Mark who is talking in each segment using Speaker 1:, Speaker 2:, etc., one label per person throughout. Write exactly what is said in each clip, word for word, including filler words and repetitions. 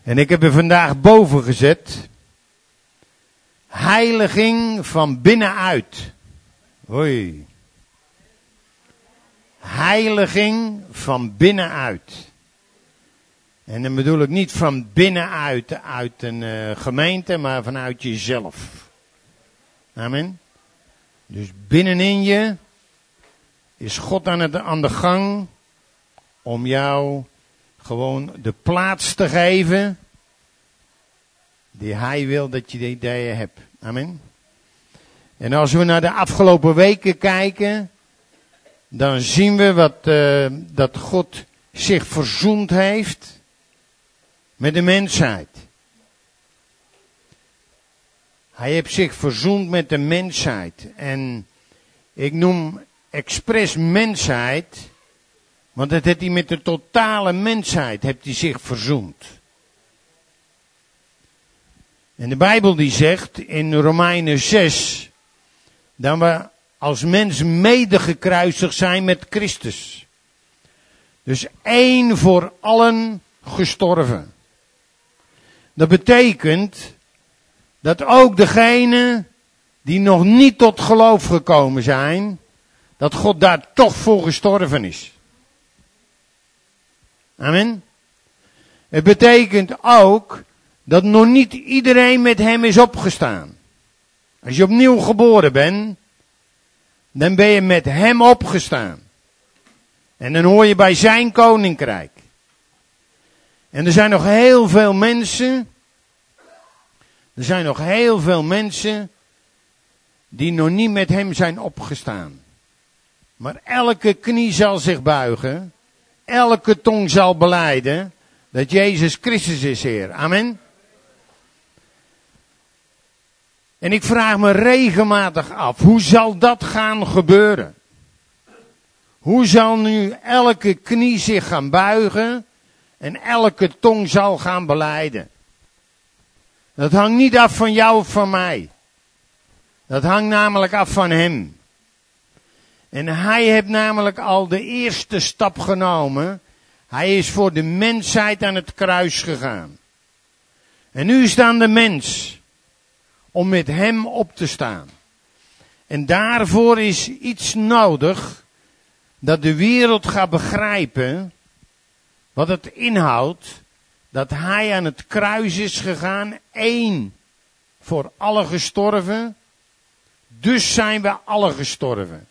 Speaker 1: En ik heb er vandaag boven gezet. Heiliging van binnenuit. Hoi. Heiliging van binnenuit. En dan bedoel ik niet van binnenuit uit een uh, gemeente, maar vanuit jezelf. Amen. Dus binnenin je is God aan, het, aan de gang om jou gewoon de plaats te geven die hij wil dat je de ideeën hebt. Amen. En als we naar de afgelopen weken kijken, dan zien we wat, uh, dat God zich verzoend heeft met de mensheid. Hij heeft zich verzoend met de mensheid. En ik noem expres mensheid, want dat heeft hij met de totale mensheid heeft hij zich verzoend. En de Bijbel die zegt in Romeinen zes, dat we als mens mede gekruisigd zijn met Christus. Dus één voor allen gestorven. Dat betekent dat ook degenen die nog niet tot geloof gekomen zijn, dat God daar toch voor gestorven is. Amen. Het betekent ook dat nog niet iedereen met hem is opgestaan. Als je opnieuw geboren bent, dan ben je met hem opgestaan. En dan hoor je bij zijn koninkrijk. En er zijn nog heel veel mensen, er zijn nog heel veel mensen die nog niet met hem zijn opgestaan. Maar elke knie zal zich buigen, elke tong zal belijden dat Jezus Christus is Heer. Amen. En ik vraag me regelmatig af, hoe zal dat gaan gebeuren? Hoe zal nu elke knie zich gaan buigen en elke tong zal gaan belijden? Dat hangt niet af van jou of van mij. Dat hangt namelijk af van hem. En hij heeft namelijk al de eerste stap genomen. Hij is voor de mensheid aan het kruis gegaan. En nu is het aan de mens om met hem op te staan. En daarvoor is iets nodig dat de wereld gaat begrijpen wat het inhoudt dat hij aan het kruis is gegaan, één voor alle gestorven, dus zijn we alle gestorven.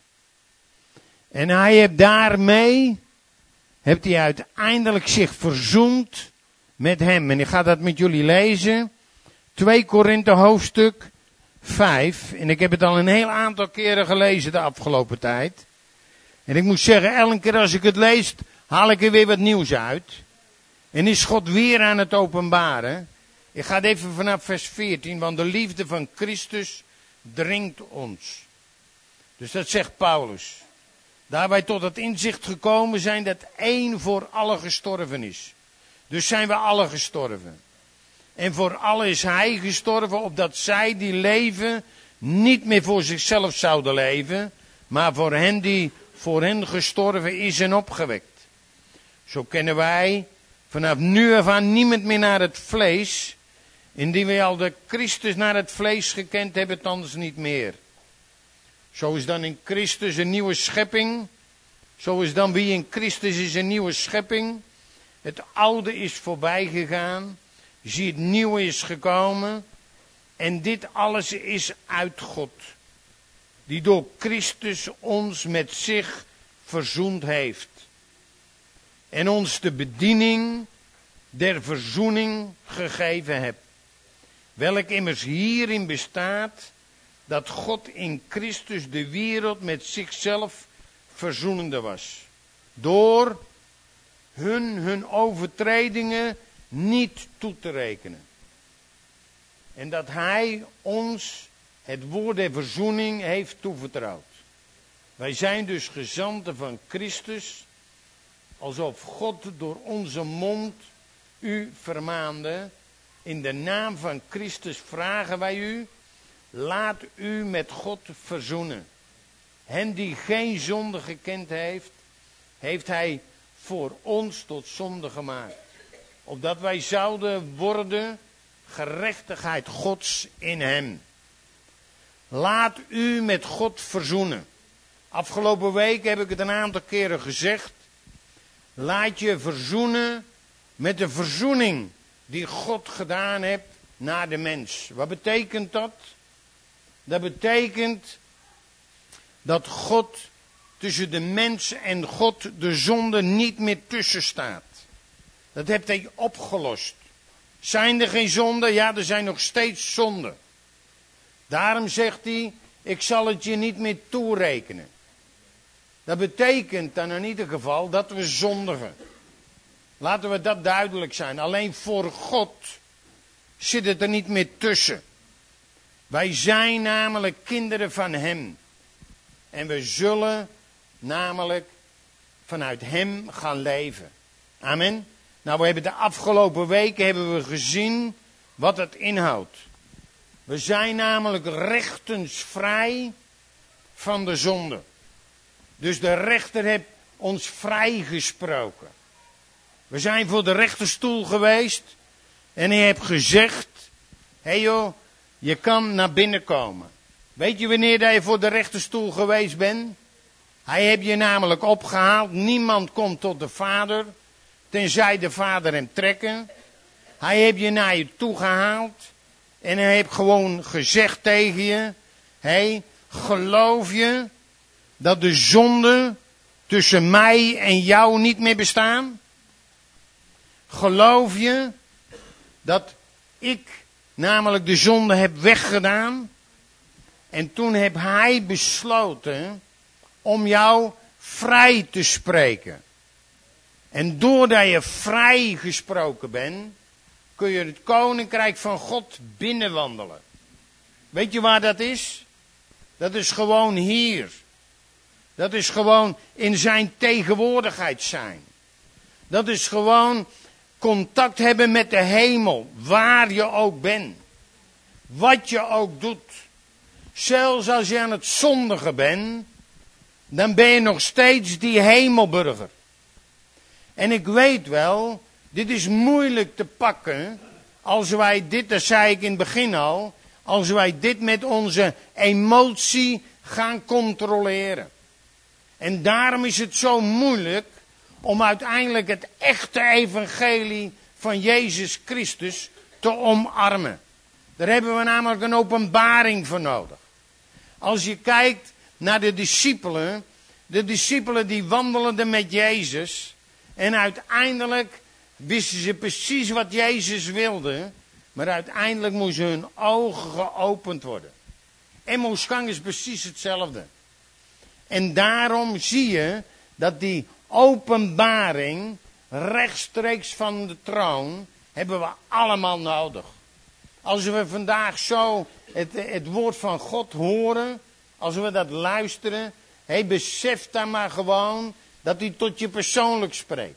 Speaker 1: En hij heeft daarmee, heeft hij uiteindelijk zich verzoend met hem. En ik ga dat met jullie lezen. twee Korinthe hoofdstuk vijf. En ik heb het al een heel aantal keren gelezen de afgelopen tijd. En ik moet zeggen, elke keer als ik het lees, haal ik er weer wat nieuws uit. En is God weer aan het openbaren. Ik ga het even vanaf vers veertien, want de liefde van Christus dringt ons. Dus dat zegt Paulus. Daar wij tot het inzicht gekomen zijn dat één voor alle gestorven is. Dus zijn we alle gestorven. En voor allen is hij gestorven, opdat zij die leven niet meer voor zichzelf zouden leven, maar voor hen die voor hen gestorven is en opgewekt. Zo kennen wij vanaf nu af aan niemand meer naar het vlees, indien wij al de Christus naar het vlees gekend hebben, thans niet meer. Zo is dan in Christus een nieuwe schepping. Zo is dan wie in Christus is een nieuwe schepping. Het oude is voorbij gegaan. Zie, het nieuwe is gekomen. En dit alles is uit God. Die door Christus ons met zich verzoend heeft. En ons de bediening der verzoening gegeven hebt. Welk immers hierin bestaat dat God in Christus de wereld met zichzelf verzoenende was. Door hun hun overtredingen niet toe te rekenen. En dat hij ons het woord der verzoening heeft toevertrouwd. Wij zijn dus gezanten van Christus, alsof God door onze mond u vermaande. In de naam van Christus vragen wij u, laat u met God verzoenen. Hen die geen zonde gekend heeft, heeft hij voor ons tot zonde gemaakt. opdat wij zouden worden gerechtigheid Gods in hem. Laat u met God verzoenen. Afgelopen week heb ik het een aantal keren gezegd. Laat je verzoenen met de verzoening die God gedaan heeft naar de mens. Wat betekent dat? Dat betekent dat God tussen de mens en God de zonde niet meer tussen staat. Dat heeft hij opgelost. Zijn er geen zonden? Ja, er zijn nog steeds zonden. Daarom zegt hij, ik zal het je niet meer toerekenen. Dat betekent dan in ieder geval dat we zondigen. Laten we dat duidelijk zijn. Alleen voor God zit het er niet meer tussen. Wij zijn namelijk kinderen van hem. En we zullen namelijk vanuit hem gaan leven. Amen. Nou, we hebben de afgelopen weken hebben we gezien wat het inhoudt. We zijn namelijk rechtensvrij van de zonde. Dus de rechter heeft ons vrijgesproken. We zijn voor de rechterstoel geweest en hij heeft gezegd, hé hey joh, je kan naar binnen komen. Weet je wanneer je voor de rechterstoel geweest bent? Hij heeft je namelijk opgehaald. Niemand komt tot de Vader, tenzij de Vader hem trekken. Hij heeft je naar je toe gehaald. En hij heeft gewoon gezegd tegen je, hé, hey, geloof je dat de zonden tussen mij en jou niet meer bestaan? Geloof je dat ik namelijk de zonde heb weggedaan? En toen heb hij besloten om jou vrij te spreken. En doordat je vrij gesproken bent, kun je het koninkrijk van God binnenwandelen. Weet je waar dat is? Dat is gewoon hier. Dat is gewoon in zijn tegenwoordigheid zijn. Dat is gewoon contact hebben met de hemel, waar je ook bent. Wat je ook doet. Zelfs als je aan het zondigen bent, dan ben je nog steeds die hemelburger. En ik weet wel, dit is moeilijk te pakken, als wij dit, dat zei ik in het begin al, als wij dit met onze emotie gaan controleren. En daarom is het zo moeilijk om uiteindelijk het echte evangelie van Jezus Christus te omarmen. Daar hebben we namelijk een openbaring voor nodig. Als je kijkt naar de discipelen, de discipelen die wandelden met Jezus en uiteindelijk wisten ze precies wat Jezus wilde, maar uiteindelijk moesten hun ogen geopend worden. Emmausgang is precies hetzelfde. En daarom zie je dat die openbaring rechtstreeks van de troon hebben we allemaal nodig. Als we vandaag zo het, het woord van God horen, als we dat luisteren, hey, besef dan maar gewoon dat hij tot je persoonlijk spreekt.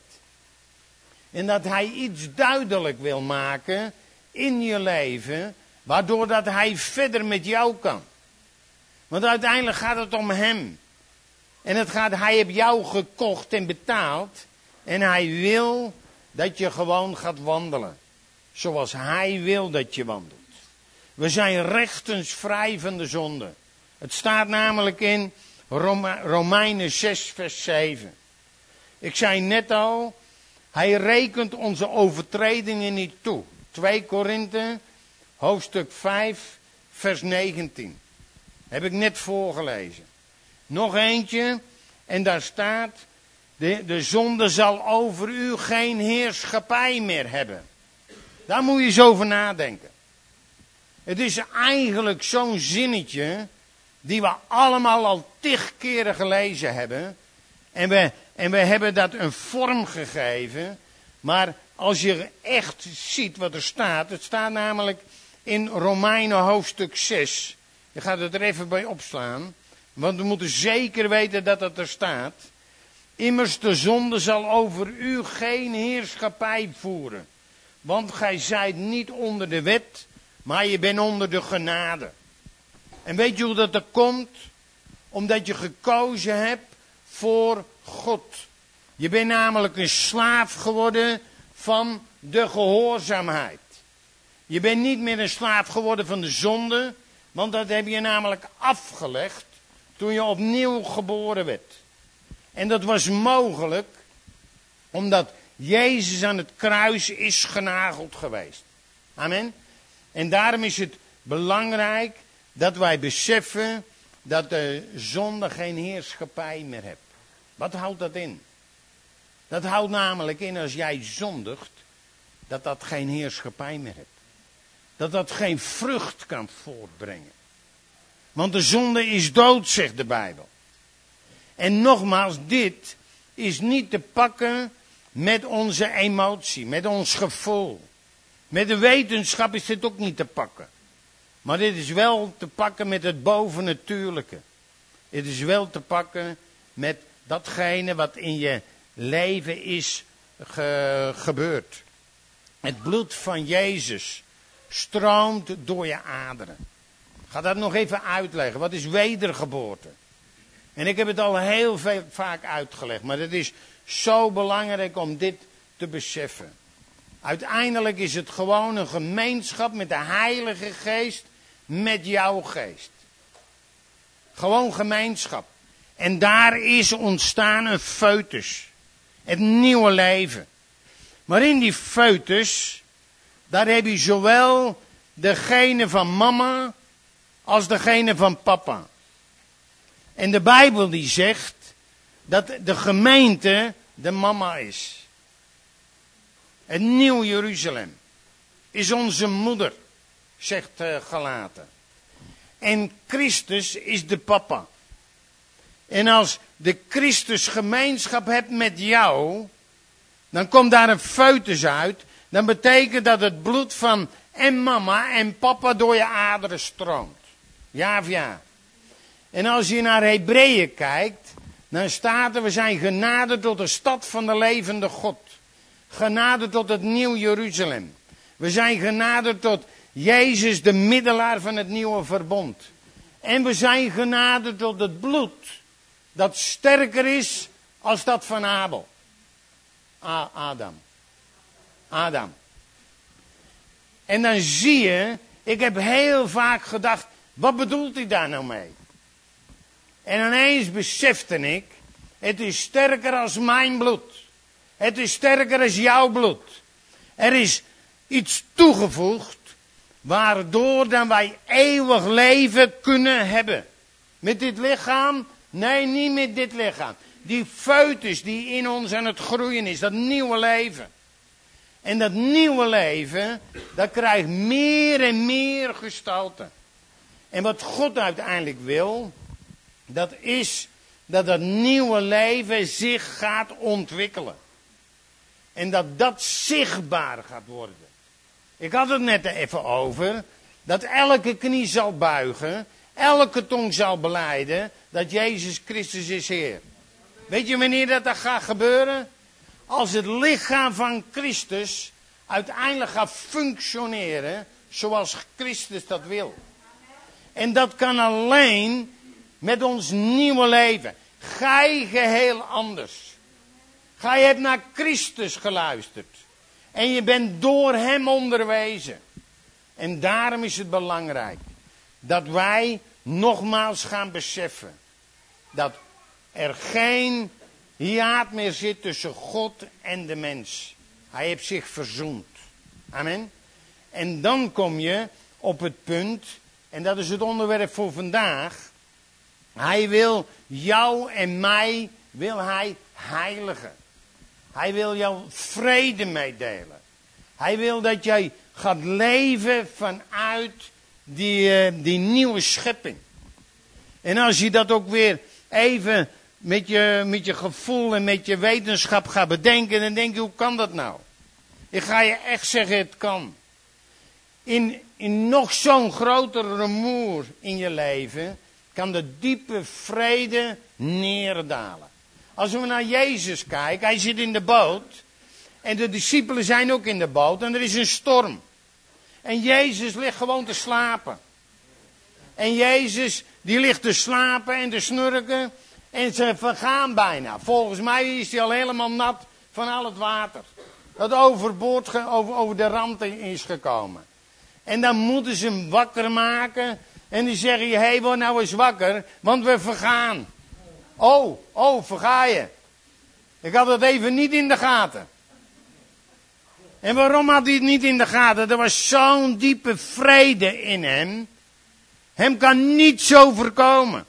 Speaker 1: En dat hij iets duidelijk wil maken in je leven, waardoor dat hij verder met jou kan. Want uiteindelijk gaat het om hem. En het gaat, hij heeft jou gekocht en betaald. En hij wil dat je gewoon gaat wandelen. Zoals hij wil dat je wandelt. We zijn rechtens vrij van de zonde. Het staat namelijk in Rome, Romeinen zes vers zeven. Ik zei net al, hij rekent onze overtredingen niet toe. twee Korinthe, hoofdstuk vijf, vers negentien. Heb ik net voorgelezen. Nog eentje, en daar staat, de, de zonde zal over u geen heerschappij meer hebben. Daar moet je eens over nadenken. Het is eigenlijk zo'n zinnetje, die we allemaal al tig keren gelezen hebben. En we, en we hebben dat een vorm gegeven. Maar als je echt ziet wat er staat, het staat namelijk in Romeinen hoofdstuk zes. Je gaat het er even bij opslaan. Want we moeten zeker weten dat het er staat. Immers de zonde zal over u geen heerschappij voeren. Want gij zijt niet onder de wet, maar je bent onder de genade. En weet je hoe dat er komt? Omdat je gekozen hebt voor God. Je bent namelijk een slaaf geworden van de gehoorzaamheid. Je bent niet meer een slaaf geworden van de zonde, want dat heb je namelijk afgelegd toen je opnieuw geboren werd. En dat was mogelijk omdat Jezus aan het kruis is genageld geweest. Amen. En daarom is het belangrijk dat wij beseffen dat de zonde geen heerschappij meer heeft. Wat houdt dat in? Dat houdt namelijk in als jij zondigt, dat dat geen heerschappij meer heeft. Dat dat geen vrucht kan voortbrengen. Want de zonde is dood, zegt de Bijbel. En nogmaals, dit is niet te pakken met onze emotie, met ons gevoel. Met de wetenschap is dit ook niet te pakken. Maar dit is wel te pakken met het bovennatuurlijke. Het is wel te pakken met datgene wat in je leven is ge- gebeurd. Het bloed van Jezus stroomt door je aderen. Ik ga dat nog even uitleggen. Wat is wedergeboorte? En ik heb het al heel veel, vaak uitgelegd. Maar het is zo belangrijk om dit te beseffen. Uiteindelijk is het gewoon een gemeenschap met de Heilige Geest. Met jouw geest. Gewoon gemeenschap. En daar is ontstaan een foetus. Het nieuwe leven. Maar in die foetus, daar heb je zowel degene van mama als degene van papa. En de Bijbel die zegt dat de gemeente de mama is. Het nieuw Jeruzalem is onze moeder, zegt uh, Galaten. En Christus is de papa. En als de Christus gemeenschap hebt met jou, dan komt daar een foetus uit. Dan betekent dat het bloed van en mama en papa door je aderen stroomt. Ja of ja? En als je naar Hebreeën kijkt, dan staat er, we zijn genade tot de stad van de levende God. Genade tot het nieuw Jeruzalem. We zijn genade tot Jezus, de middelaar van het nieuwe verbond. En we zijn genade tot het bloed dat sterker is als dat van Abel. A- Adam. Adam. En dan zie je, ik heb heel vaak gedacht, wat bedoelt hij daar nou mee? En ineens besefte ik, het is sterker als mijn bloed. Het is sterker als jouw bloed. Er is iets toegevoegd, waardoor dan wij eeuwig leven kunnen hebben. Met dit lichaam? Nee, niet met dit lichaam. Die foetus die in ons aan het groeien is, dat nieuwe leven. En dat nieuwe leven, dat krijgt meer en meer gestalte. En wat God uiteindelijk wil, dat is dat dat nieuwe leven zich gaat ontwikkelen. En dat dat zichtbaar gaat worden. Ik had het net even over, dat elke knie zal buigen, elke tong zal belijden, dat Jezus Christus is Heer. Weet je wanneer dat, dat gaat gebeuren? Als het lichaam van Christus uiteindelijk gaat functioneren zoals Christus dat wil. En dat kan alleen met ons nieuwe leven. Gij geheel anders. Gij hebt naar Christus geluisterd. En je bent door hem onderwezen. En daarom is het belangrijk dat wij nogmaals gaan beseffen dat er geen hiaat meer zit tussen God en de mens. Hij heeft zich verzoend. Amen. En dan kom je op het punt, en dat is het onderwerp voor vandaag. Hij wil jou en mij, wil hij heiligen. Hij wil jou vrede meedelen. Hij wil dat jij gaat leven vanuit die, uh, die nieuwe schepping. En als je dat ook weer even met je, met je gevoel en met je wetenschap gaat bedenken, dan denk je, hoe kan dat nou? Ik ga je echt zeggen, het kan. In, in nog zo'n groter rumoer in je leven kan de diepe vrede neerdalen. Als we naar Jezus kijken, hij zit in de boot. En de discipelen zijn ook in de boot. En er is een storm. En Jezus ligt gewoon te slapen. En Jezus, die ligt te slapen en te snurken. En ze vergaan bijna. Volgens mij is hij al helemaal nat van al het water. Dat overboord, ge, over, over de rand is gekomen. En dan moeten ze hem wakker maken. En die zeggen je, hé, hey, word nou eens wakker, want we vergaan. Oh, oh, verga je. Ik had het even niet in de gaten. En waarom had hij het niet in de gaten? Er was zo'n diepe vrede in hem. Hem kan niets overkomen.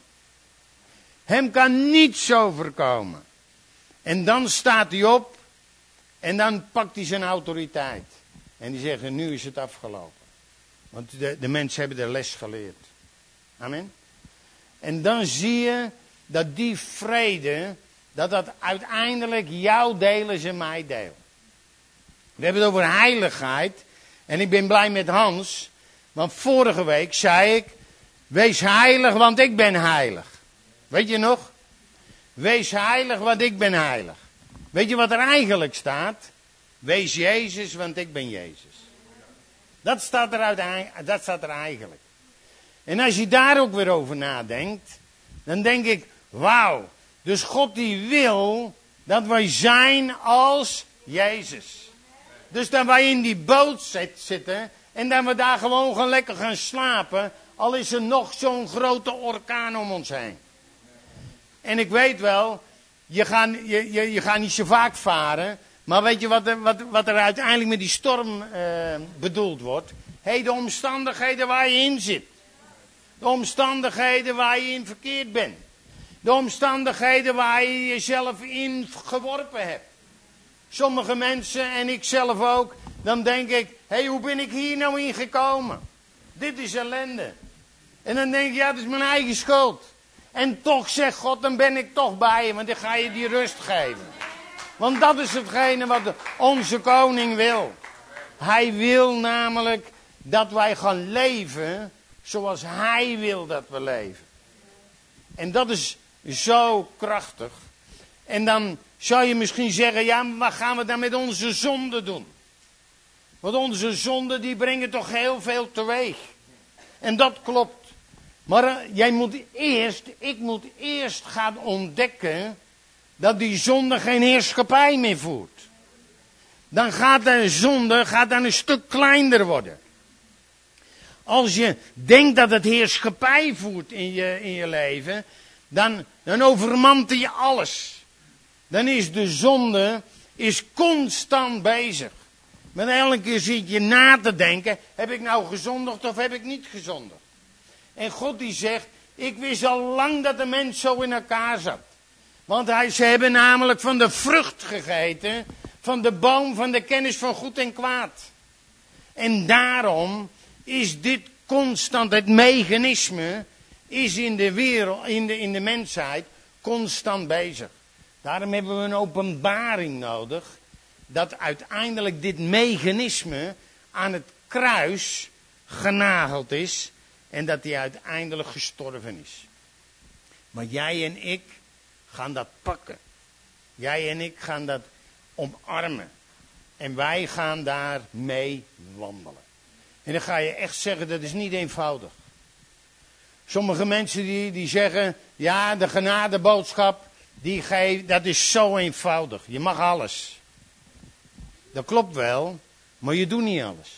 Speaker 1: Hem kan niets overkomen. En dan staat hij op. En dan pakt hij zijn autoriteit. En die zeggen, nu is het afgelopen. Want de, de mensen hebben de les geleerd. Amen. En dan zie je dat die vrede, dat dat uiteindelijk jouw deel is en mijn deel. We hebben het over heiligheid. En ik ben blij met Hans. Want vorige week zei ik, wees heilig, want ik ben heilig. Weet je nog? Wees heilig, want ik ben heilig. Weet je wat er eigenlijk staat? Wees Jezus, want ik ben Jezus. Dat staat er, uit, dat staat er eigenlijk. En als je daar ook weer over nadenkt, dan denk ik, wauw. Dus God die wil dat wij zijn als Jezus. Dus dat wij in die boot zitten en dat we daar gewoon gaan lekker gaan slapen, al is er nog zo'n grote orkaan om ons heen. En ik weet wel, je gaat, je, je, je gaat niet zo vaak varen, maar weet je wat er, wat, wat er uiteindelijk met die storm uh, bedoeld wordt? Hé, hey, de omstandigheden waar je in zit. De omstandigheden waar je in verkeerd bent. De omstandigheden waar je jezelf in geworpen hebt. Sommige mensen, en ik zelf ook, dan denk ik, hé, hey, hoe ben ik hier nou in gekomen? Dit is ellende. En dan denk ik, ja, dat is mijn eigen schuld. En toch zegt God, dan ben ik toch bij je, want dan ga je die rust geven. Want dat is hetgene wat onze koning wil. Hij wil namelijk dat wij gaan leven zoals hij wil dat we leven. En dat is zo krachtig. En dan zou je misschien zeggen, ja, maar wat gaan we dan met onze zonden doen? Want onze zonden die brengen toch heel veel teweeg. En dat klopt. Maar uh, jij moet eerst, ik moet eerst gaan ontdekken dat die zonde geen heerschappij meer voert. Dan gaat de zonde gaat dan een stuk kleiner worden. Als je denkt dat het heerschappij voert in je, in je leven, dan, dan overmant je alles. Dan is de zonde is constant bezig. Maar elke keer zit je na te denken, heb ik nou gezondigd of heb ik niet gezondigd? En God die zegt, ik wist al lang dat de mens zo in elkaar zat. Want hij, ze hebben namelijk van de vrucht gegeten, van de boom van de kennis van goed en kwaad. En daarom is dit constant, het mechanisme, is in de wereld, in de, in de mensheid, constant bezig. Daarom hebben we een openbaring nodig, dat uiteindelijk dit mechanisme aan het kruis genageld is en dat hij uiteindelijk gestorven is. Maar jij en ik gaan dat pakken. Jij en ik gaan dat omarmen. En wij gaan daar mee wandelen. En dan ga je echt zeggen, dat is niet eenvoudig. Sommige mensen die, die zeggen, ja, de genadeboodschap, die geeft, dat is zo eenvoudig. Je mag alles. Dat klopt wel, maar je doet niet alles.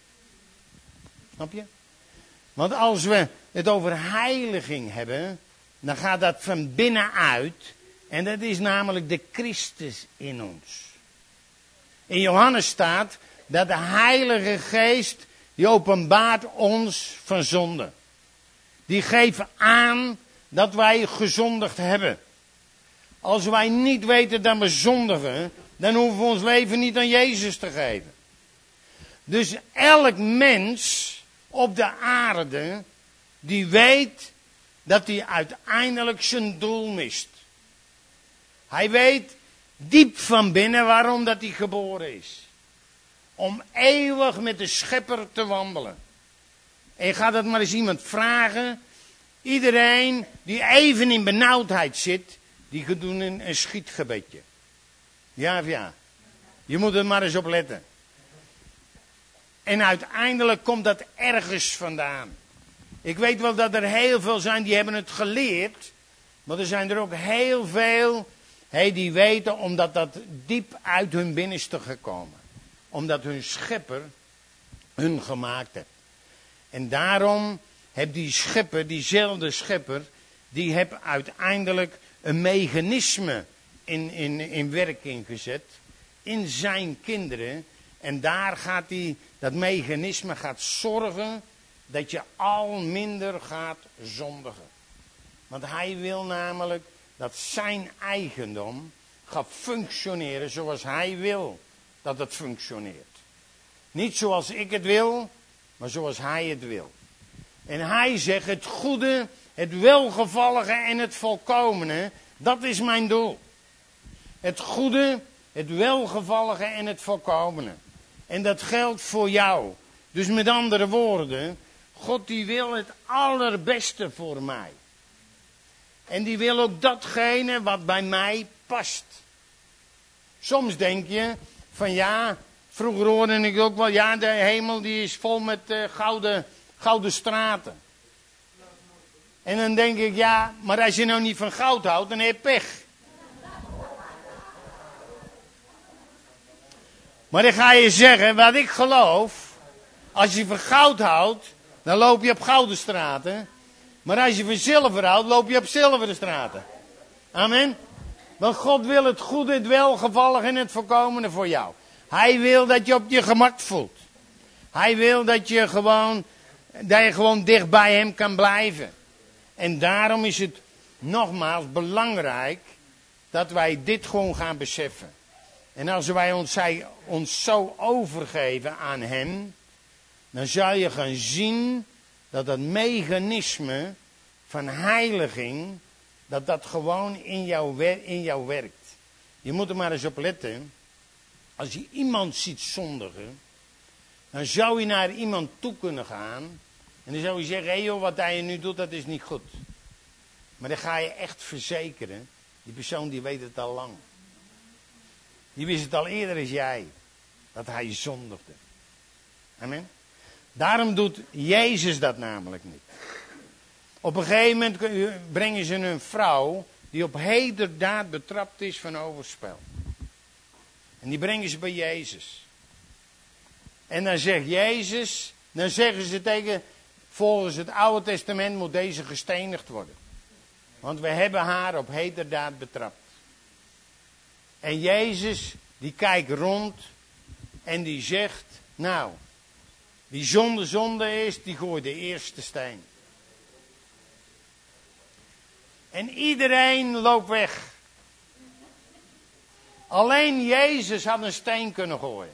Speaker 1: Snap je? Want als we het over heiliging hebben, dan gaat dat van binnenuit. En dat is namelijk de Christus in ons. In Johannes staat dat de Heilige Geest, die openbaart ons van zonde. Die geeft aan dat wij gezondigd hebben. Als wij niet weten dat we zondigen, dan hoeven we ons leven niet aan Jezus te geven. Dus elk mens op de aarde, die weet dat hij uiteindelijk zijn doel mist. Hij weet diep van binnen waarom dat hij geboren is. Om eeuwig met de Schepper te wandelen. En je gaat dat maar eens iemand vragen. Iedereen die even in benauwdheid zit, die gaat doen een, een schietgebedje. Ja of ja? Je moet er maar eens op letten. En uiteindelijk komt dat ergens vandaan. Ik weet wel dat er heel veel zijn die hebben het geleerd. Maar er zijn er ook heel veel Hey, die weten omdat dat diep uit hun binnenste gekomen. Omdat hun schepper hun gemaakt heeft. En daarom heb die schepper, diezelfde schepper, die heb uiteindelijk een mechanisme in, in, in werking gezet. In zijn kinderen. En daar gaat die, dat mechanisme gaat zorgen dat je al minder gaat zondigen. Want hij wil namelijk dat zijn eigendom gaat functioneren zoals hij wil dat het functioneert. Niet zoals ik het wil, maar zoals hij het wil. En hij zegt het goede, het welgevallige en het volkomene, dat is mijn doel. Het goede, het welgevallige en het volkomene. En dat geldt voor jou. Dus met andere woorden, God die wil het allerbeste voor mij. En die wil ook datgene wat bij mij past. Soms denk je van ja, vroeger hoorde ik ook wel, ja de hemel die is vol met uh, gouden, gouden straten. En dan denk ik ja, maar als je nou niet van goud houdt, dan heb je pech. Maar dan ga je zeggen, wat ik geloof, als je van goud houdt, dan loop je op gouden straten. Maar als je van zilver houdt, loop je op zilveren straten. Amen. Want God wil het goede, het welgevallige en het voorkomende voor jou. Hij wil dat je op je gemak voelt. Hij wil dat je gewoon, dat je gewoon dicht bij hem kan blijven. En daarom is het nogmaals belangrijk dat wij dit gewoon gaan beseffen. En als wij ons, zij, ons zo overgeven aan hem, dan zal je gaan zien dat het mechanisme van heiliging, dat dat gewoon in jou, in jou werkt. Je moet er maar eens op letten. Als je iemand ziet zondigen, dan zou je naar iemand toe kunnen gaan. En dan zou je zeggen, hé hey joh, wat hij nu doet, dat is niet goed. Maar dan ga je echt verzekeren, die persoon die weet het al lang. Die wist het al eerder als jij, dat hij zondigde. Amen. Daarom doet Jezus dat namelijk niet. Op een gegeven moment brengen ze een vrouw die op heterdaad betrapt is van overspel. En die brengen ze bij Jezus. En dan zegt Jezus, dan zeggen ze tegen, volgens het Oude Testament moet deze gestenigd worden. Want we hebben haar op heterdaad betrapt. En Jezus, die kijkt rond en die zegt, nou, wie zonde zonde is, die gooit de eerste steen. En iedereen loopt weg. Alleen Jezus had een steen kunnen gooien.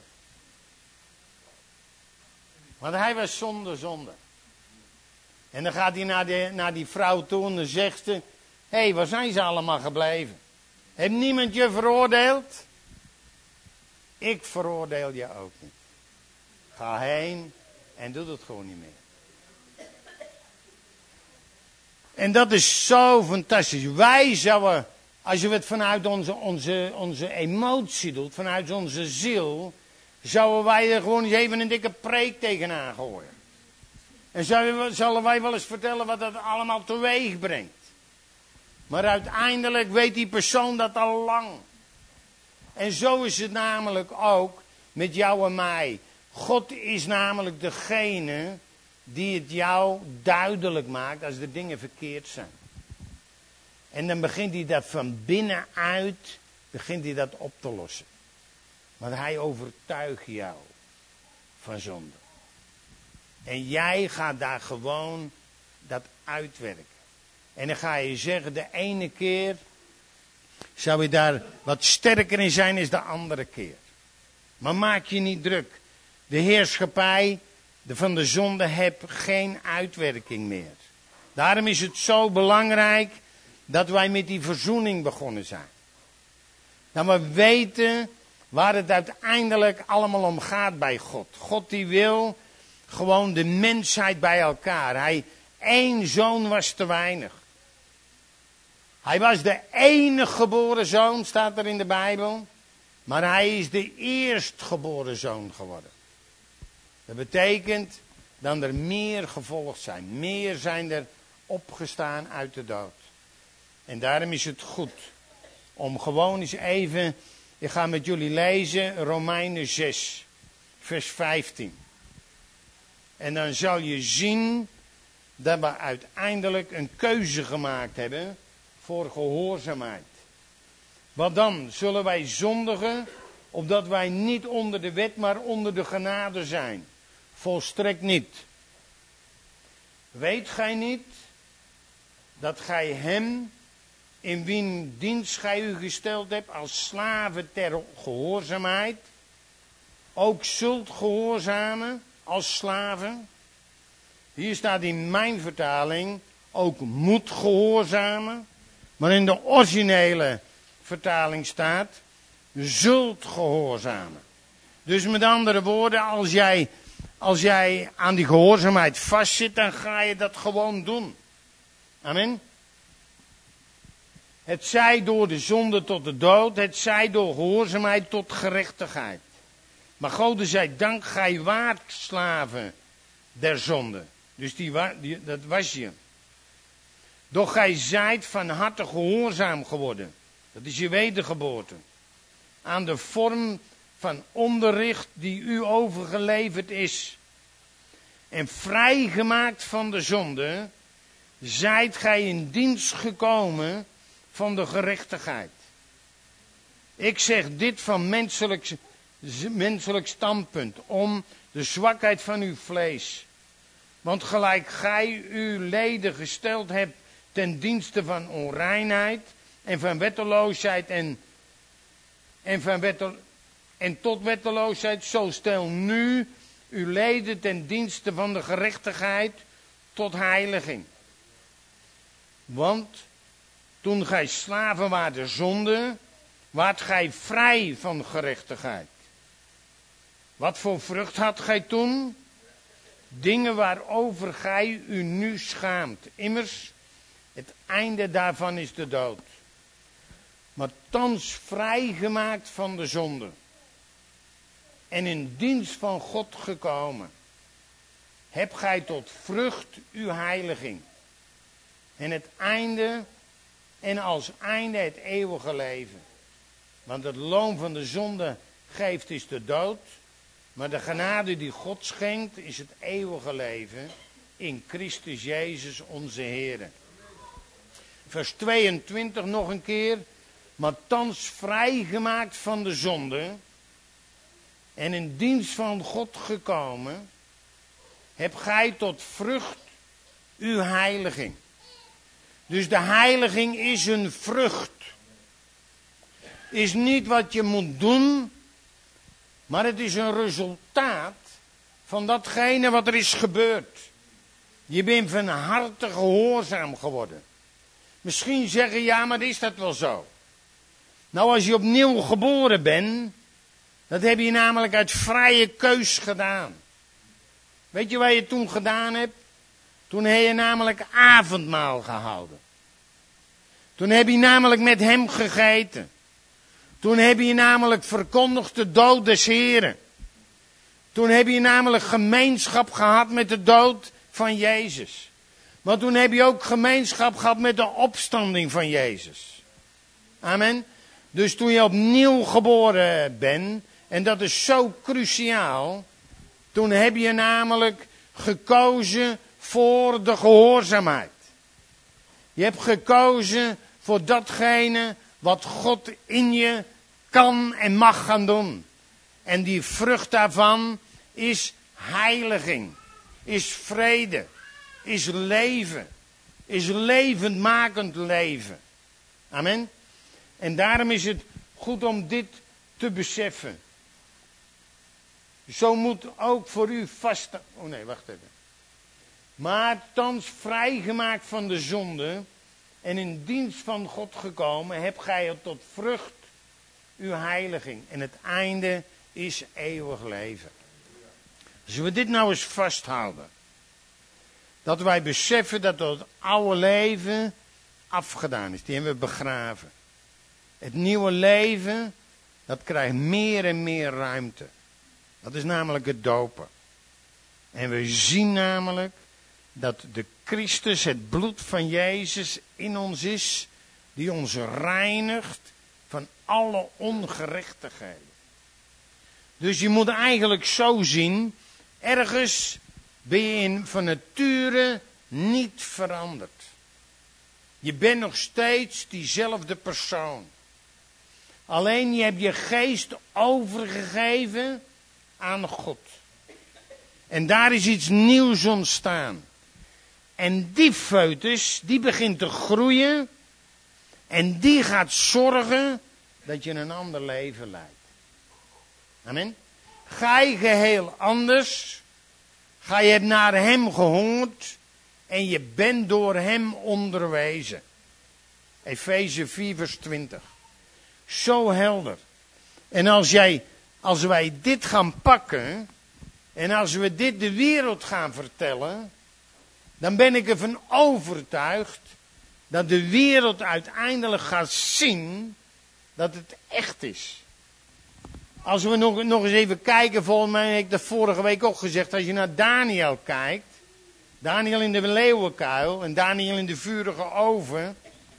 Speaker 1: Want hij was zonde zonde. En dan gaat hij naar, de, naar die vrouw toe en dan zegt ze, hé, hey, waar zijn ze allemaal gebleven? Heeft niemand je veroordeeld? Ik veroordeel je ook niet. Ga heen en doe het gewoon niet meer. En dat is zo fantastisch. Wij zouden, als je het vanuit onze, onze, onze emotie doet, vanuit onze ziel, zouden wij er gewoon eens even een dikke preek tegenaan gooien. En zullen, zullen wij wel eens vertellen wat dat allemaal teweeg brengt. Maar uiteindelijk weet die persoon dat al lang. En zo is het namelijk ook met jou en mij. God is namelijk degene die het jou duidelijk maakt als de dingen verkeerd zijn. En dan begint hij dat van binnenuit, begint hij dat op te lossen. Want hij overtuigt jou van zonde. En jij gaat daar gewoon dat uitwerken. En dan ga je zeggen, de ene keer zou je daar wat sterker in zijn dan de andere keer. Maar maak je niet druk. De heerschappij van de zonde heeft geen uitwerking meer. Daarom is het zo belangrijk dat wij met die verzoening begonnen zijn. Dat we weten waar het uiteindelijk allemaal om gaat bij God. God die wil gewoon de mensheid bij elkaar. Hij, één zoon was te weinig. Hij was de enige geboren zoon, staat er in de Bijbel. Maar hij is de eerstgeboren zoon geworden. Dat betekent dat er meer gevolgd zijn. Meer zijn er opgestaan uit de dood. En daarom is het goed om gewoon eens even, ik ga met jullie lezen Romeinen zes, vers vijftien. En dan zal je zien dat we uiteindelijk een keuze gemaakt hebben voor gehoorzaamheid. Wat dan? Zullen wij zondigen, opdat wij niet onder de wet, maar onder de genade zijn? Volstrekt niet. Weet gij niet dat gij hem, in wien dienst gij u gesteld hebt, als slaven ter gehoorzaamheid, ook zult gehoorzamen als slaven? Hier staat in mijn vertaling ook moet gehoorzamen. Maar in de originele vertaling staat zult gehoorzamen. Dus met andere woorden, als jij, als jij aan die gehoorzaamheid vastzit, dan ga je dat gewoon doen. Amen. Het zij door de zonde tot de dood, het zij door gehoorzaamheid tot gerechtigheid. Maar Gode zij dank, gij waart slaven der zonde. Dus die, die, dat was je. Doch gij zijt van harte gehoorzaam geworden. Dat is je wedergeboorte. Aan de vorm van onderricht die u overgeleverd is. En vrijgemaakt van de zonde, zijt gij in dienst gekomen van de gerechtigheid. Ik zeg dit van menselijk, menselijk standpunt, om de zwakheid van uw vlees. Want gelijk gij uw leden gesteld hebt ten dienste van onreinheid en van wetteloosheid en, en, van wette, en tot wetteloosheid, zo stel nu uw leden ten dienste van de gerechtigheid tot heiliging. Want toen gij slaven waart der zonde, waart gij vrij van gerechtigheid. Wat voor vrucht had gij toen? Dingen waarover gij u nu schaamt. Immers, het einde daarvan is de dood. Maar thans vrijgemaakt van de zonde. En in dienst van God gekomen. Heb gij tot vrucht uw heiliging. En het einde, en als einde het eeuwige leven. Want het loon van de zonde geeft is de dood. Maar de genade die God schenkt is het eeuwige leven in Christus Jezus onze Heer. Vers tweeëntwintig nog een keer. Maar thans vrijgemaakt van de zonde en in dienst van God gekomen, heb gij tot vrucht uw heiliging. Dus de heiliging is een vrucht. Is niet wat je moet doen, maar het is een resultaat van datgene wat er is gebeurd. Je bent van harte gehoorzaam geworden. Misschien zeggen, ja, maar is dat wel zo? Nou, als je opnieuw geboren bent, dat heb je namelijk uit vrije keus gedaan. Weet je wat je toen gedaan hebt? Toen heb je namelijk avondmaal gehouden. Toen heb je namelijk met hem gegeten. Toen heb je namelijk verkondigd de dood des Heren. Toen heb je namelijk gemeenschap gehad met de dood van Jezus. Maar toen heb je ook gemeenschap gehad met de opstanding van Jezus. Amen. Dus toen je opnieuw geboren bent, en dat is zo cruciaal, toen heb je namelijk gekozen voor de gehoorzaamheid. Je hebt gekozen voor datgene wat God in je kan en mag gaan doen. En die vrucht daarvan is heiliging, is vrede, is leven, is levendmakend leven. Amen. En daarom is het goed om dit te beseffen. Zo moet ook voor u vast... Oh nee, wacht even. Maar thans vrijgemaakt van de zonde en in dienst van God gekomen, heb gij tot vrucht uw heiliging. En het einde is eeuwig leven. Als we dit nou eens vasthouden. Dat wij beseffen dat het oude leven afgedaan is. Die hebben we begraven. Het nieuwe leven, dat krijgt meer en meer ruimte. Dat is namelijk het dopen. En we zien namelijk dat de Christus, het bloed van Jezus in ons is, die ons reinigt van alle ongerechtigheden. Dus je moet eigenlijk zo zien, ergens ben je in, van nature niet veranderd. Je bent nog steeds diezelfde persoon. Alleen je hebt je geest overgegeven aan God. En daar is iets nieuws ontstaan. En die foetus, die begint te groeien. En die gaat zorgen dat je een ander leven leidt. Amen. Ga je geheel anders. Ga je naar hem gehongerd. En je bent door hem onderwezen. Efeze vier vers twintig. Zo helder. En als jij, als wij dit gaan pakken. En als we dit de wereld gaan vertellen. Dan ben ik ervan overtuigd. Dat de wereld uiteindelijk gaat zien. Dat het echt is. Als we nog, nog eens even kijken. Volgens mij heb ik dat vorige week ook gezegd. Als je naar Daniel kijkt. Daniel in de leeuwenkuil. En Daniel in de vurige oven.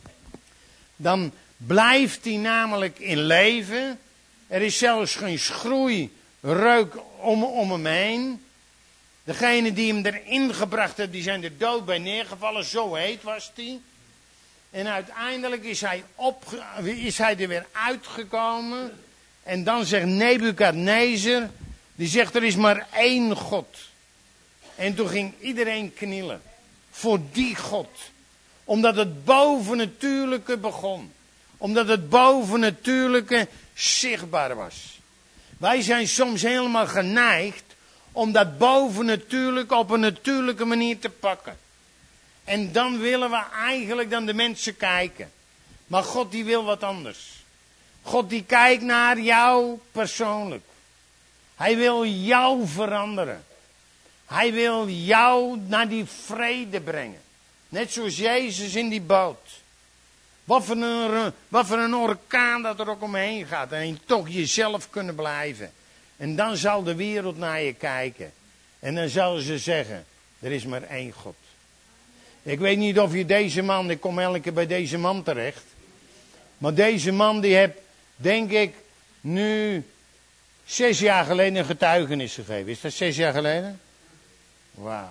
Speaker 1: Dan blijft hij namelijk in leven. Er is zelfs geen schroeireuk om, om hem heen. Degene die hem erin gebracht heeft, die zijn er dood bij neergevallen. Zo heet was hij. En uiteindelijk is hij, op, is hij er weer uitgekomen. En dan zegt Nebukadnezar, die zegt er is maar één God. En toen ging iedereen knielen. Voor die God. Omdat het bovennatuurlijke begon. Omdat het bovennatuurlijke zichtbaar was. Wij zijn soms helemaal geneigd om dat bovennatuurlijk op een natuurlijke manier te pakken. En dan willen we eigenlijk dan de mensen kijken. Maar God die wil wat anders. God die kijkt naar jou persoonlijk. Hij wil jou veranderen. Hij wil jou naar die vrede brengen. Net zoals Jezus in die boot. Wat voor een, wat voor een orkaan dat er ook omheen gaat. En je toch jezelf kunnen blijven. En dan zal de wereld naar je kijken. En dan zullen ze zeggen, er is maar één God. Ik weet niet of je deze man, ik kom elke keer bij deze man terecht. Maar deze man die heeft, denk ik, nu zes jaar geleden een getuigenis gegeven. Is dat zes jaar geleden? Wauw.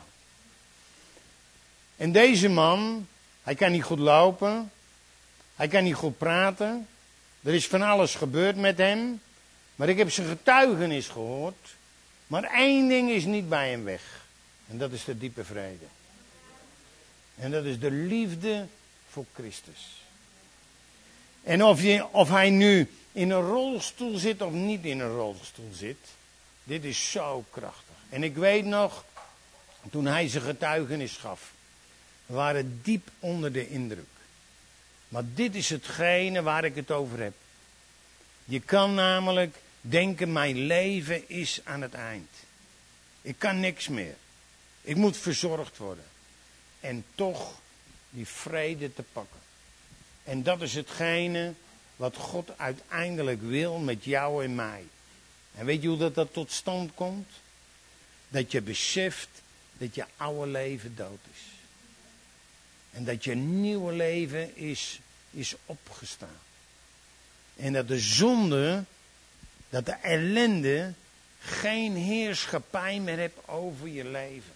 Speaker 1: En deze man, hij kan niet goed lopen. Hij kan niet goed praten. Er is van alles gebeurd met hem. Maar ik heb zijn getuigenis gehoord. Maar één ding is niet bij hem weg. En dat is de diepe vrede. En dat is de liefde voor Christus. En of, je, of hij nu in een rolstoel zit of niet in een rolstoel zit. Dit is zo krachtig. En ik weet nog, toen hij zijn getuigenis gaf. We waren diep onder de indruk. Maar dit is hetgene waar ik het over heb. Je kan namelijk denken, mijn leven is aan het eind. Ik kan niks meer. Ik moet verzorgd worden. En toch die vrede te pakken. En dat is hetgene wat God uiteindelijk wil met jou en mij. En weet je hoe dat, dat tot stand komt? Dat je beseft dat je oude leven dood is. En dat je nieuwe leven is, is opgestaan. En dat de zonde, dat de ellende geen heerschappij meer hebt over je leven.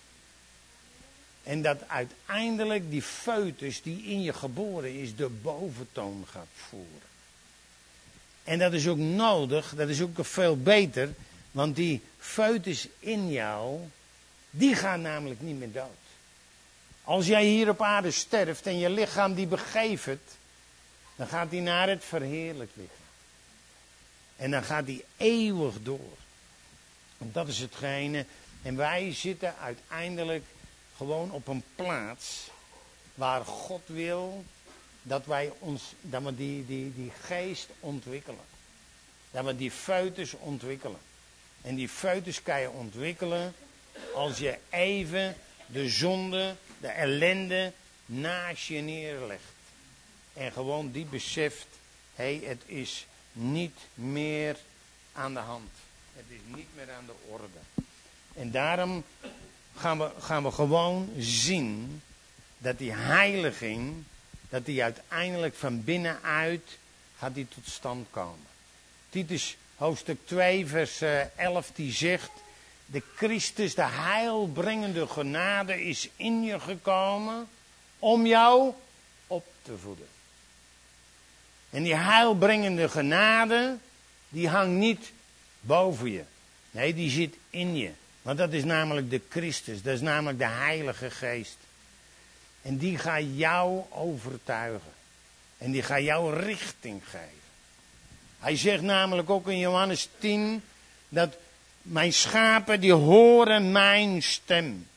Speaker 1: En dat uiteindelijk die foetus die in je geboren is, de boventoon gaat voeren. En dat is ook nodig, dat is ook veel beter, want die foetus in jou, die gaat namelijk niet meer dood. Als jij hier op aarde sterft en je lichaam die begeeft het, dan gaat hij naar het verheerlijk lichaam. En dan gaat hij eeuwig door. En dat is hetgene. En wij zitten uiteindelijk gewoon op een plaats waar God wil dat wij ons, dat we die, die, die geest ontwikkelen. Dat we die foetus ontwikkelen. En die foetus kan je ontwikkelen als je even de zonde, de ellende naast je neerlegt. En gewoon die beseft, hé, hey, het is niet meer aan de hand. Het is niet meer aan de orde. En daarom gaan we, gaan we gewoon zien dat die heiliging, dat die uiteindelijk van binnenuit gaat die tot stand komen. Titus hoofdstuk twee vers elf die zegt, de Christus, de heilbrengende genade is in je gekomen om jou op te voeden. En die heilbrengende genade, die hangt niet boven je. Nee, die zit in je. Want dat is namelijk de Christus, dat is namelijk de Heilige Geest. En die gaat jou overtuigen. En die gaat jou richting geven. Hij zegt namelijk ook in Johannes tien, dat mijn schapen die horen mijn stem.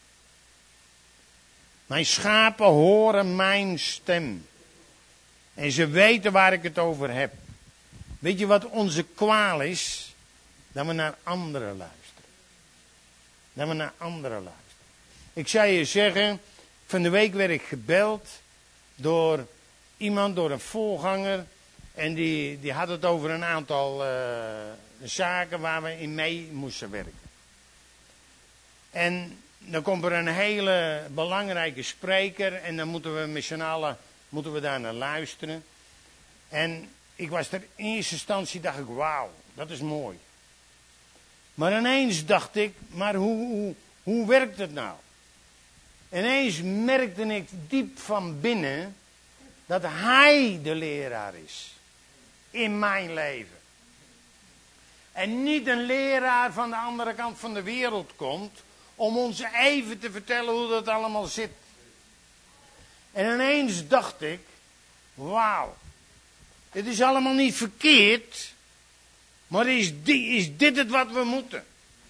Speaker 1: Mijn schapen horen mijn stem. En ze weten waar ik het over heb. Weet je wat onze kwaal is? Dat we naar anderen luisteren. Dat we naar anderen luisteren. Ik zou je zeggen, van de week werd ik gebeld door iemand, door een voorganger. En die, die had het over een aantal uh, zaken waar we in mee moesten werken. En dan komt er een hele belangrijke spreker en dan moeten we met z'n allen moeten we daar naar luisteren. En ik was er in eerste instantie, dacht ik, wauw, dat is mooi. Maar ineens dacht ik, maar hoe, hoe, hoe werkt het nou? Ineens merkte ik diep van binnen dat hij de leraar is. In mijn leven. En niet een leraar van de andere kant van de wereld komt om ons even te vertellen hoe dat allemaal zit. En ineens dacht ik, wauw, het is allemaal niet verkeerd, maar is, die, is dit het wat we moeten?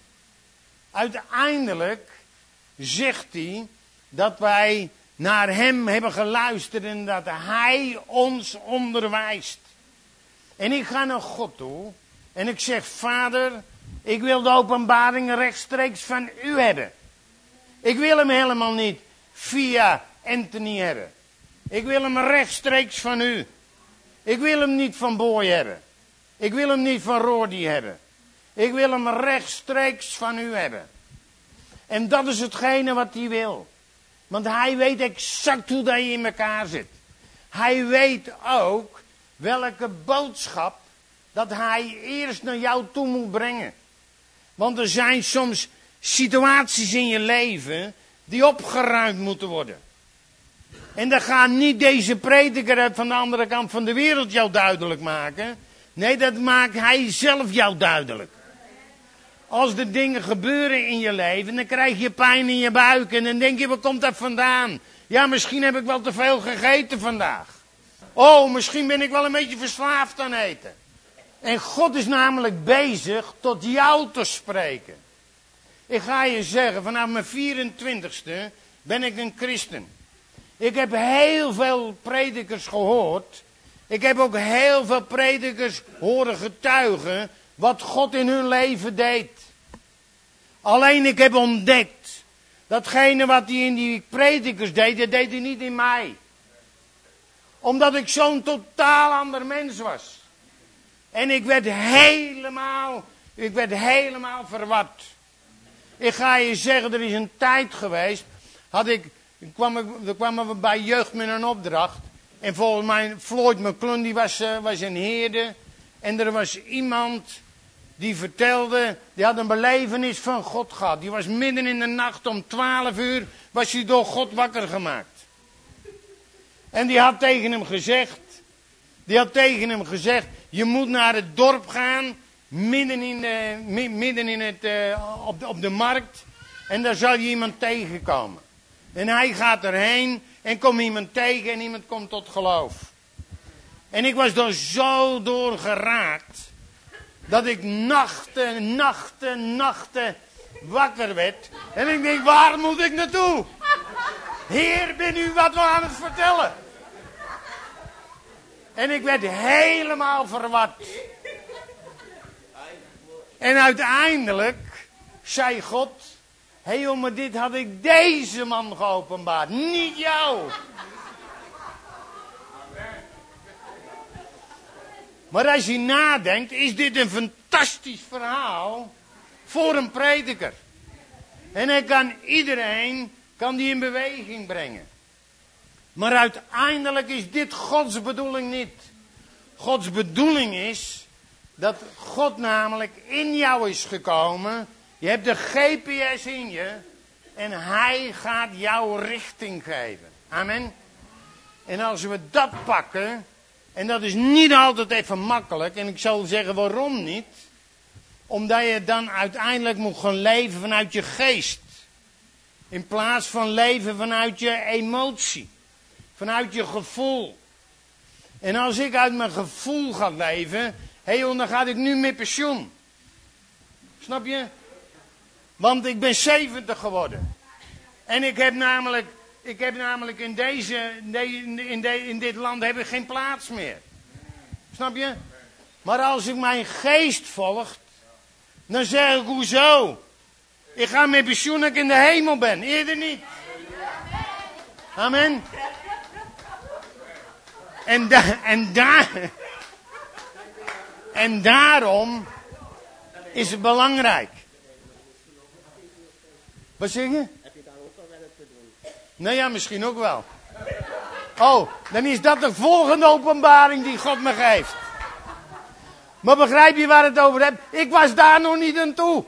Speaker 1: Uiteindelijk zegt hij dat wij naar hem hebben geluisterd en dat hij ons onderwijst. En ik ga naar God toe en ik zeg, Vader, ik wil de openbaring rechtstreeks van u hebben. Ik wil hem helemaal niet via Anthony hebben. Ik wil hem rechtstreeks van u. Ik wil hem niet van Boy hebben. Ik wil hem niet van Rodi hebben. Ik wil hem rechtstreeks van u hebben. En dat is hetgene wat hij wil. Want hij weet exact hoe dat je in elkaar zit. Hij weet ook welke boodschap dat hij eerst naar jou toe moet brengen. Want er zijn soms situaties in je leven die opgeruimd moeten worden. En dat gaat niet deze prediker uit van de andere kant van de wereld jou duidelijk maken. Nee, dat maakt hij zelf jou duidelijk. Als er dingen gebeuren in je leven, dan krijg je pijn in je buik. En dan denk je, waar komt dat vandaan? Ja, misschien heb ik wel te veel gegeten vandaag. Oh, misschien ben ik wel een beetje verslaafd aan eten. En God is namelijk bezig tot jou te spreken. Ik ga je zeggen, vanaf mijn vierentwintigste ben ik een christen. Ik heb heel veel predikers gehoord. Ik heb ook heel veel predikers horen getuigen wat God in hun leven deed. Alleen ik heb ontdekt, datgene wat hij in die predikers deed, dat deed hij niet in mij. Omdat ik zo'n totaal ander mens was. En ik werd helemaal, ik werd helemaal verward. Ik ga je zeggen, er is een tijd geweest, had ik, kwam ik, er kwamen we bij jeugd met een opdracht. En volgens mij, Floyd McClung, die was, uh, was een heerde. En er was iemand die vertelde, die had een belevenis van God gehad. Die was midden in de nacht om twaalf uur, was hij door God wakker gemaakt. En die had tegen hem gezegd, die had tegen hem gezegd, je moet naar het dorp gaan, midden in, de, midden in het, uh, op, de, op de markt. En daar zal je iemand tegenkomen. En hij gaat erheen en komt iemand tegen en iemand komt tot geloof. En ik was er zo door geraakt, dat ik nachten, nachten, nachten wakker werd. En ik denk, waar moet ik naartoe? Heer, ben u wat we aan het vertellen? En ik werd helemaal verward. En uiteindelijk zei God, hé hey jongen, dit had ik deze man geopenbaard, niet jou. Maar als je nadenkt, is dit een fantastisch verhaal voor een prediker. En hij kan iedereen, kan die in beweging brengen. Maar uiteindelijk is dit Gods bedoeling niet. Gods bedoeling is dat God namelijk in jou is gekomen. Je hebt de G P S in je. En hij gaat jou richting geven. Amen. En als we dat pakken. En dat is niet altijd even makkelijk. En ik zal zeggen waarom niet. Omdat je dan uiteindelijk moet gaan leven vanuit je geest. In plaats van leven vanuit je emotie. Vanuit je gevoel. En als ik uit mijn gevoel ga leven. Hé hey joh, dan ga ik nu met pensioen. Snap je? Want ik ben zeventig geworden. En ik heb namelijk, ik heb namelijk in, deze, in, de, in dit land heb ik geen plaats meer. Snap je? Maar als ik mijn geest volg, dan zeg ik hoezo? Ik ga met pensioen dat ik in de hemel ben. Eerder niet. Amen. En, da, en, daar, en daarom is het belangrijk. Wat zeg je? Heb je daar ook wel werk te doen? Nou ja, misschien ook wel. Oh, dan is dat de volgende openbaring die God me geeft. Maar begrijp je waar het over hebt? Ik was daar nog niet aan toe.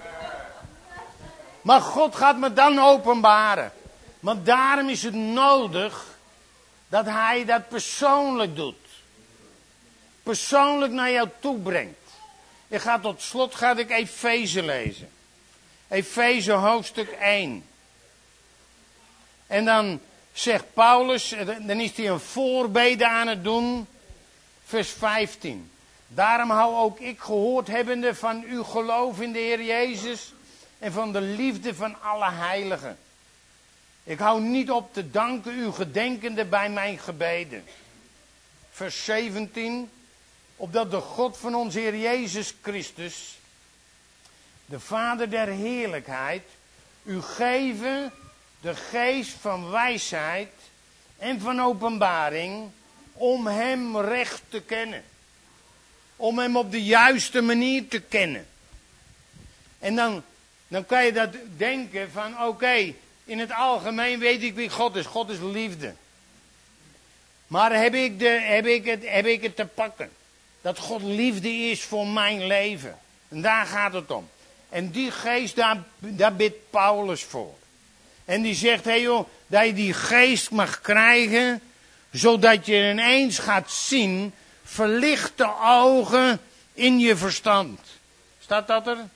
Speaker 1: Maar God gaat me dan openbaren. Want daarom is het nodig dat hij dat persoonlijk doet. Persoonlijk naar jou toe brengt. Ik ga tot slot ga ik Efeze lezen. Efeze hoofdstuk één. En dan zegt Paulus, dan is hij een voorbede aan het doen. Vers vijftien. Daarom hou ook ik gehoord hebbende van uw geloof in de Heer Jezus. En van de liefde van alle heiligen. Ik hou niet op te danken u gedenkende bij mijn gebeden. Vers zeventien. Opdat de God van onze Heer Jezus Christus, de Vader der heerlijkheid, u geven de geest van wijsheid en van openbaring om hem recht te kennen. Om hem op de juiste manier te kennen. En dan, dan kan je dat denken van oké, okay, in het algemeen weet ik wie God is. God is liefde. Maar heb ik, de, heb ik, het, heb ik het te pakken? Dat God liefde is voor mijn leven. En daar gaat het om. En die geest, daar, daar bidt Paulus voor. En die zegt, hé hey joh, dat je die geest mag krijgen, zodat je ineens gaat zien, verlichte ogen in je verstand. Staat dat er?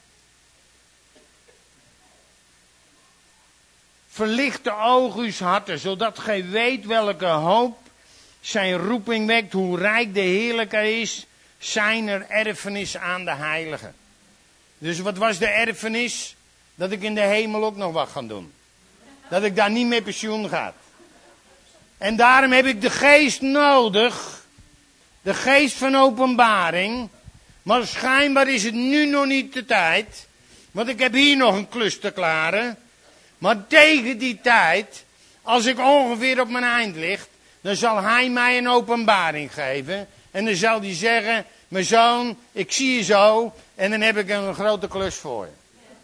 Speaker 1: Verlichte ogen uw harten, zodat gij weet welke hoop zijn roeping wekt, hoe rijk de heerlijke is, zijn er erfenis aan de heiligen. Dus wat was de erfenis? Dat ik in de hemel ook nog wat ga doen. Dat ik daar niet met pensioen ga. En daarom heb ik de geest nodig. De geest van openbaring. Maar schijnbaar is het nu nog niet de tijd. Want ik heb hier nog een klus te klaren. Maar tegen die tijd, als ik ongeveer op mijn eind lig, dan zal hij mij een openbaring geven. En dan zal hij zeggen, mijn zoon, ik zie je zo. En dan heb ik een grote klus voor je.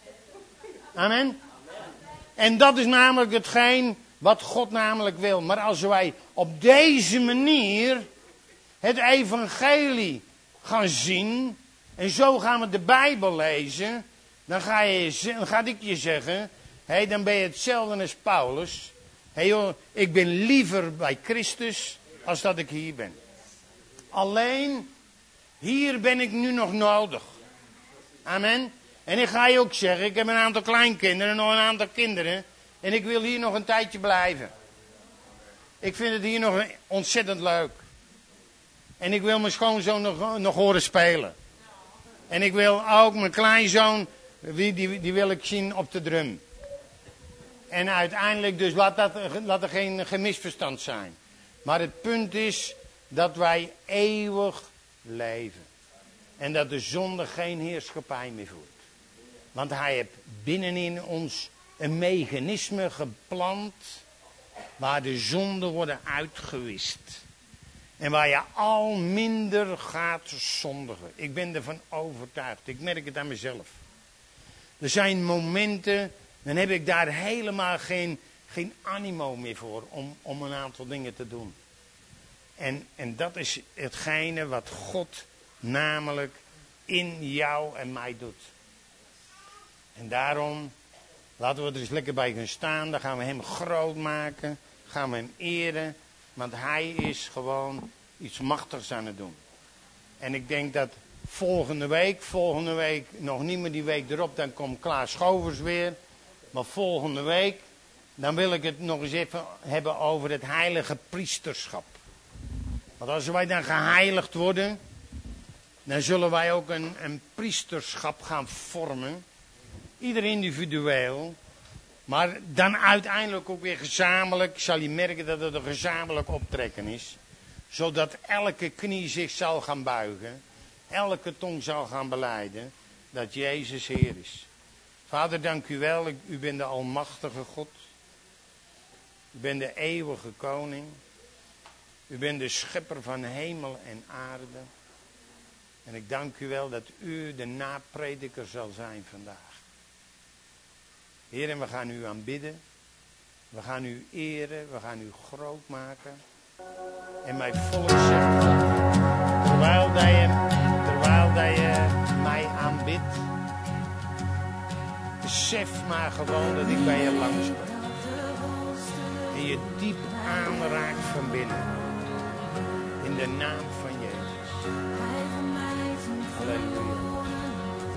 Speaker 1: Amen. En dat is namelijk hetgeen wat God namelijk wil. Maar als wij op deze manier het evangelie gaan zien. En zo gaan we de Bijbel lezen. Dan ga, je, dan ga ik je zeggen. Hé, hey, dan ben je hetzelfde als Paulus. Hé hey joh, ik ben liever bij Christus als dat ik hier ben. Alleen, hier ben ik nu nog nodig. Amen. En ik ga je ook zeggen, ik heb een aantal kleinkinderen, nog een aantal kinderen. En ik wil hier nog een tijdje blijven. Ik vind het hier nog ontzettend leuk. En ik wil mijn schoonzoon nog, nog horen spelen. En ik wil ook mijn kleinzoon, die, die, die wil ik zien op de drum. En uiteindelijk, dus laat, dat, laat er geen, geen misverstand zijn. Maar het punt is dat wij eeuwig leven. En dat de zonde geen heerschappij meer voert. Want hij heeft binnenin ons een mechanisme geplant. Waar de zonden worden uitgewist. En waar je al minder gaat zondigen. Ik ben ervan overtuigd. Ik merk het aan mezelf. Er zijn momenten, dan heb ik daar helemaal geen, geen animo meer voor om, om een aantal dingen te doen. En, en dat is hetgene wat God namelijk in jou en mij doet. En daarom laten we er eens lekker bij gaan staan. Dan gaan we hem groot maken. Gaan we hem eren. Want hij is gewoon iets machtigs aan het doen. En ik denk dat volgende week, volgende week, nog niet meer die week erop, dan komt Klaas Schovers weer. Maar volgende week, dan wil ik het nog eens even hebben over het heilige priesterschap. Want als wij dan geheiligd worden, dan zullen wij ook een, een priesterschap gaan vormen. Ieder individueel. Maar dan uiteindelijk ook weer gezamenlijk, zal je merken dat het een gezamenlijk optrekken is. Zodat elke knie zich zal gaan buigen. Elke tong zal gaan belijden dat Jezus Heer is. Vader, dank u wel. U bent de almachtige God. U bent de eeuwige koning. U bent de schepper van hemel en aarde. En ik dank u wel dat u de naprediker zal zijn vandaag. Heer, en we gaan u aanbidden. We gaan u eren. We gaan u groot maken. En mijn volk zegt, terwijl dat je, terwijl dat je mij aanbidt, besef maar gewoon dat ik bij je langs ben. En je diep aanraakt van binnen. In de naam van Jezus. Halleluja.